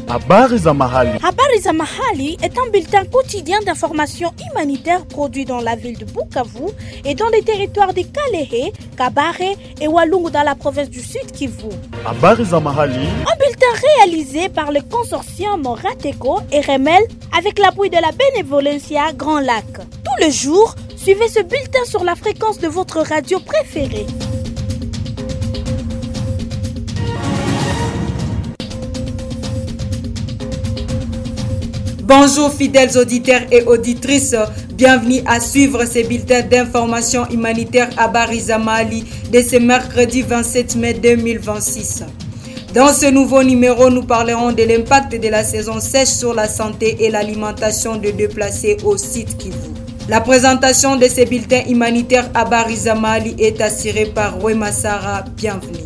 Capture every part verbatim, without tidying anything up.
Habari za mahali. Habari za mahali est un bulletin quotidien d'information humanitaire produit dans la ville de Bukavu et dans les territoires de Kalehe, Kabare et Walungu dans la province du Sud Kivu. Habari za mahali. Un bulletin réalisé par le consortium Rateco et Remel avec l'appui de la Benevolencia Grand Lac. Tous les jours, suivez ce bulletin sur la fréquence de votre radio préférée. Bonjour fidèles auditeurs et auditrices, bienvenue à suivre ces bulletins d'information humanitaire à Barizamali de ce mercredi vingt-sept mai deux mille vingt-six. Dans ce nouveau numéro, nous parlerons de l'impact de la saison sèche sur la santé et l'alimentation des déplacés au site Kivu. La présentation de ces bulletins humanitaires à Barizamali est assurée par Wema Sara. Bienvenue.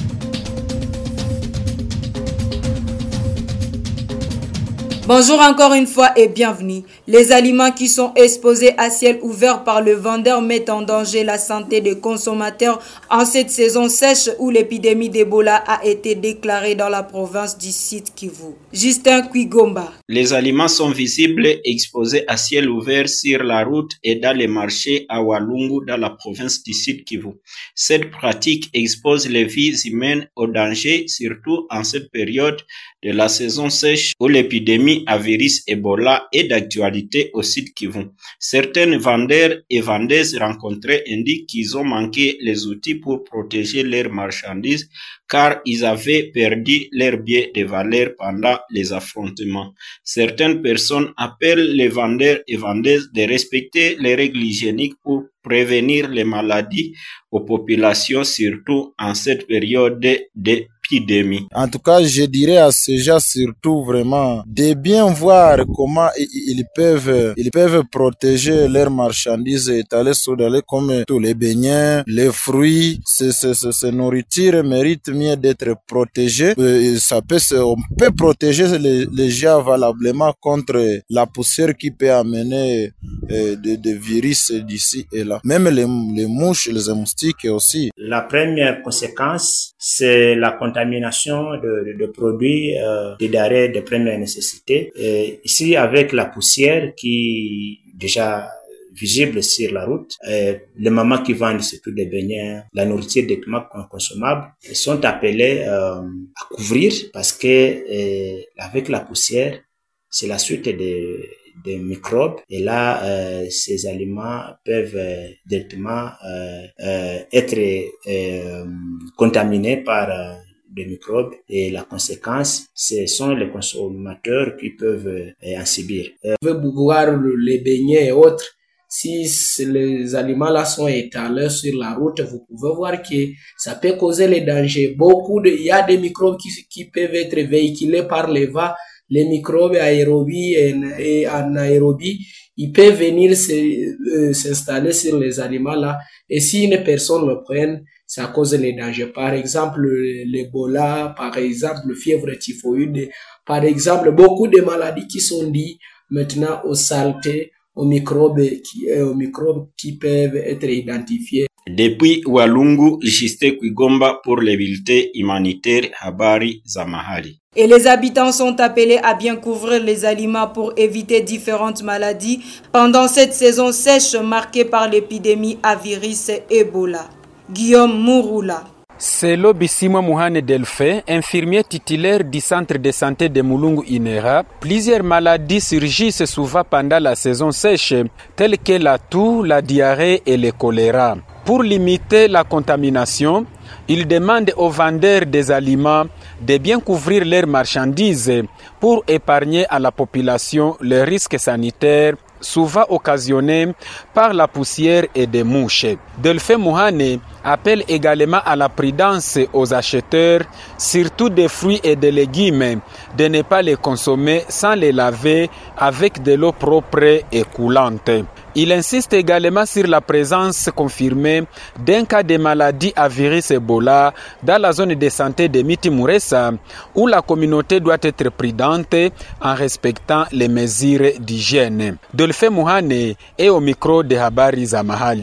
Bonjour encore une fois et bienvenue. Les aliments qui sont exposés à ciel ouvert par le vendeur mettent en danger la santé des consommateurs en cette saison sèche où l'épidémie d'Ebola a été déclarée dans la province du Sud Kivu. Justin Kwigomba. Les aliments sont visibles exposés à ciel ouvert sur la route et dans les marchés à Walungu dans la province du Sud Kivu. Cette pratique expose les vies humaines au danger, surtout en cette période de la saison sèche où l'épidémie à virus Ebola est d'actualité au Sud Kivu. Certains vendeurs et vendeuses rencontrés indiquent qu'ils ont manqué les outils pour protéger leurs marchandises car ils avaient perdu leurs biens de valeur pendant les affrontements. Certaines personnes appellent les vendeurs et vendeuses de respecter les règles hygiéniques pour prévenir les maladies aux populations, surtout en cette période d'épidémie. En tout cas, je dirais à ces gens surtout vraiment de bien voir comment ils peuvent, ils peuvent protéger leurs marchandises étalées sur les comme tous les beignets, les fruits, ces, ces, ces, ces nourritures méritent mieux d'être protégées. Ça peut, on peut protéger les, les gens valablement contre la poussière qui peut amener euh, des de virus d'ici et là. Même les, les mouches, les moustiques aussi. La première conséquence, c'est la contamination de, de, de produits, euh, de denrées de première nécessité. Et ici, avec la poussière qui déjà visible sur la route, euh, les mamans qui vendent surtout des beignets, la nourriture des consommables, sont appelées euh, à couvrir parce que euh, avec la poussière, c'est la suite des des microbes et là euh, ces aliments peuvent euh, directement euh, euh, être euh, contaminés par euh, des microbes et la conséquence ce sont les consommateurs qui peuvent euh, en subir. Euh, vous pouvez boire les beignets et autres. Si les aliments là sont étalés sur la route, vous pouvez voir que ça peut causer les dangers. Beaucoup de, il y a des microbes qui, qui peuvent être véhiculés par les vents. Les microbes aérobies et anaérobies, ils peuvent venir s'installer sur les aliments là. Et si une personne le prenne, ça cause les dangers. Par exemple, l'Ebola, par exemple, le fièvre typhoïde, par exemple, beaucoup de maladies qui sont liées maintenant aux saletés, aux microbes qui, aux microbes qui peuvent être identifiés. Depuis Walungu, Justin Kwigomba pour les bulletins humanitaires Habari za Mahali. Et les habitants sont appelés à bien couvrir les aliments pour éviter différentes maladies pendant cette saison sèche marquée par l'épidémie à virus Ebola. Guillaume Mouroula. C'est Lobissimo Mouhane Delphin, infirmier titulaire du centre de santé de Mulungu Inera. Plusieurs maladies surgissent souvent pendant la saison sèche, telles que la toux, la diarrhée et le choléra. Pour limiter la contamination, il demande aux vendeurs des aliments de bien couvrir leurs marchandises pour épargner à la population les risques sanitaires souvent occasionnés par la poussière et des mouches. Delphin Mouhane appelle également à la prudence aux acheteurs, surtout des fruits et des légumes, de ne pas les consommer sans les laver avec de l'eau propre et coulante. Il insiste également sur la présence confirmée d'un cas de maladie à virus Ebola dans la zone de santé de Miti Muresa, où la communauté doit être prudente en respectant les mesures d'hygiène. Delphin Mouhane est au micro de Habari za Mahali.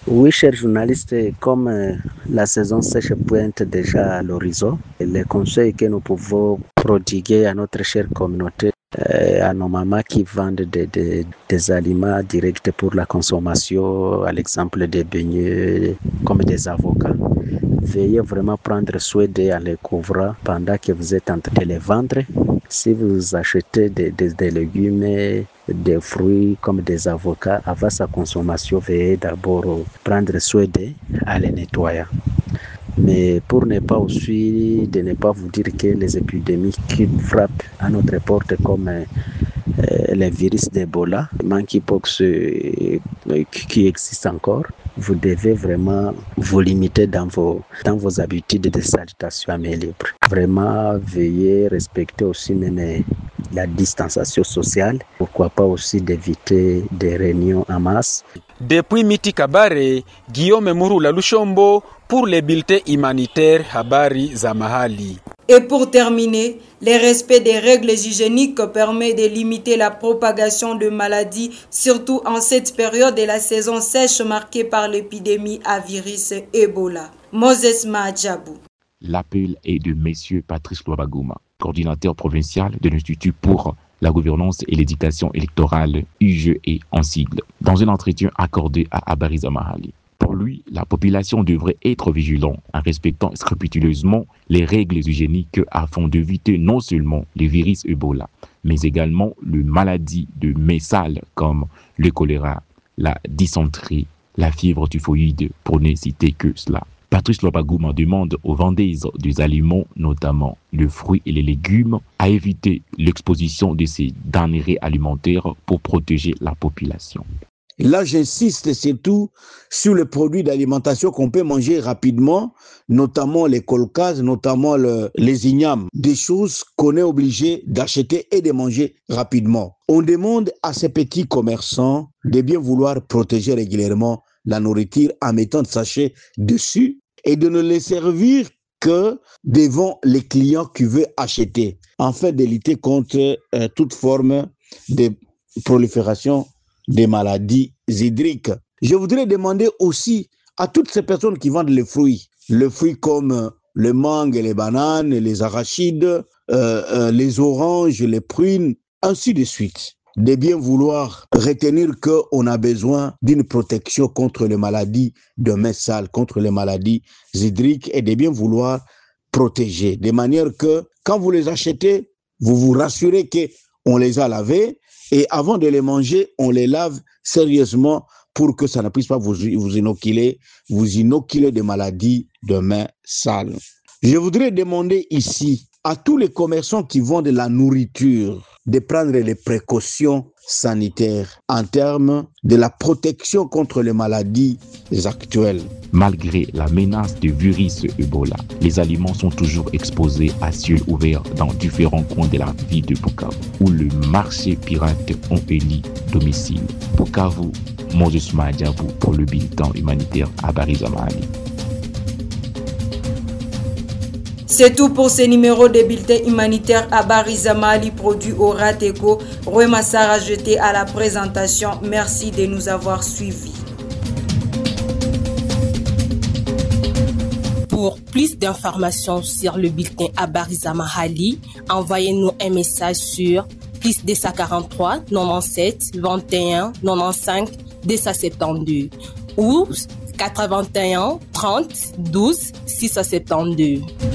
Oui, chers journalistes, comme euh, la saison sèche pointe déjà à l'horizon, les conseils que nous pouvons prodiguer à notre chère communauté, euh, à nos mamans qui vendent des, des, des aliments directs pour la consommation, à l'exemple des beignets, comme des avocats. Veuillez vraiment prendre soin d'eux en les couvrant pendant que vous êtes en train de les vendre. Si vous achetez des, des, des légumes, des fruits comme des avocats, avant sa consommation, veuillez d'abord prendre soin d'eux en les nettoyant. Mais pour ne pas aussi, de ne pas vous dire que les épidémies qui frappent à notre porte comme euh, les virus d'Ebola, monkeypox euh, qui existent encore, vous devez vraiment vous limiter dans vos, dans vos habitudes de salutation à main libre. Vraiment, veuillez respecter aussi même la distanciation sociale. Pourquoi pas aussi d'éviter des réunions en masse. Depuis Miti Kabare, Guillaume Murula Lushombo pour les bulletins humanitaires Habari za Mahali. Et pour terminer, le respect des règles hygiéniques permet de limiter la propagation de maladies, surtout en cette période de la saison sèche marquée par l'épidémie à virus Ebola. Moses Mahadjabou. L'appel est de M. Patrice Lwabagouma, coordinateur provincial de l'Institut pour la gouvernance et l'éducation électorale U G E en sigle, dans un entretien accordé à Habari za Mahali. Pour lui, la population devrait être vigilante en respectant scrupuleusement les règles hygiéniques afin d'éviter non seulement le virus Ebola, mais également les maladies de mets sales comme le choléra, la dysenterie, la fièvre typhoïde, pour ne citer que cela. Patrice Lwabagouma demande aux vendeuses des aliments, notamment les fruits et les légumes, à éviter l'exposition de ces denrées alimentaires pour protéger la population. Là, j'insiste surtout sur les produits d'alimentation qu'on peut manger rapidement, notamment les kolkas, notamment le, les ignames, des choses qu'on est obligé d'acheter et de manger rapidement. On demande à ces petits commerçants de bien vouloir protéger régulièrement la nourriture en mettant des sachets dessus et de ne les servir que devant les clients qui veulent acheter, afin de lutter contre euh, toute forme de prolifération des maladies hydriques. Je voudrais demander aussi à toutes ces personnes qui vendent les fruits, les fruits comme les mangues, les bananes, les arachides, euh, euh, les oranges, les prunes, ainsi de suite, de bien vouloir retenir qu'on a besoin d'une protection contre les maladies de mets sales, contre les maladies hydriques, et de bien vouloir protéger, de manière que quand vous les achetez, vous vous rassurez qu'on les a lavés, et avant de les manger, on les lave sérieusement pour que ça ne puisse pas vous, vous inoculer, vous inoculer des maladies de mains sales. Je voudrais demander ici à tous les commerçants qui vendent de la nourriture de prendre les précautions sanitaires en termes de la protection contre les maladies actuelles. Malgré la menace du virus Ebola, les aliments sont toujours exposés à ciel ouvert dans différents coins de la ville de Bukavu, où le marché pirate ont élu domicile. Bukavu, Moses Mahadjabou pour le bulletin humanitaire Habari za Mahali. C'est tout pour ce numéro de bulletin humanitaire Habari za Mahali produit au Rateco. Rwema Sarah jeté à la présentation. Merci de nous avoir suivis. Pour plus d'informations sur le bulletin Habari za Mahali, envoyez-nous un message sur plus deux cent quarante-trois quatre-vingt-dix-sept vingt et un quatre-vingt-quinze deux cent soixante-douze ou quatre-vingt-un trente douze six cent soixante-douze.